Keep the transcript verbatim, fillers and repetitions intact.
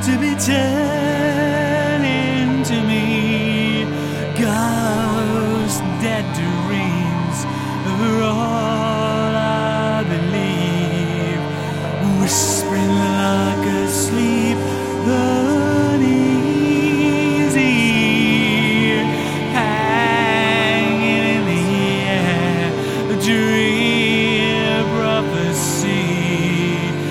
to be telling to me ghost dead dreams are all I believe. We're